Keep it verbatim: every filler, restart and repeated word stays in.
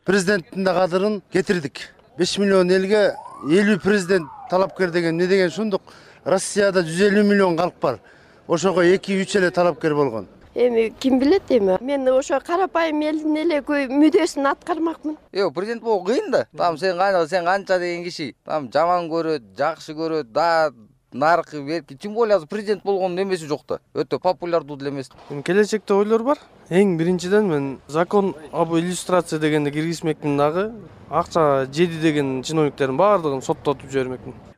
президенттин да кадырын кетирдик. беш миллион элге элүү президент талапкер деген не деген шундук. Россияда жүз элүү миллион калк бар. Ошого эки үч эле талапкер болгон. Эми ким билет эми? Мен ошо карапайым элдин эле мүдөсүн аткармакмын. Эё, президент болуу кыйын да. Там сен канча, сен канча деген киши. Там жаман көрөт, жакшы көрөт, да наркы берки. Тем более азыр президент болгондун эмеси жок да. Өтө популярдуу деле эмес. Келечекте ойлор бар. Эң биринчиден мен закон об иллюстрация дегенди киргизмекмин дагы. Акча жеди деген чиновниктердин баардыгын соттотуп жибермекмин.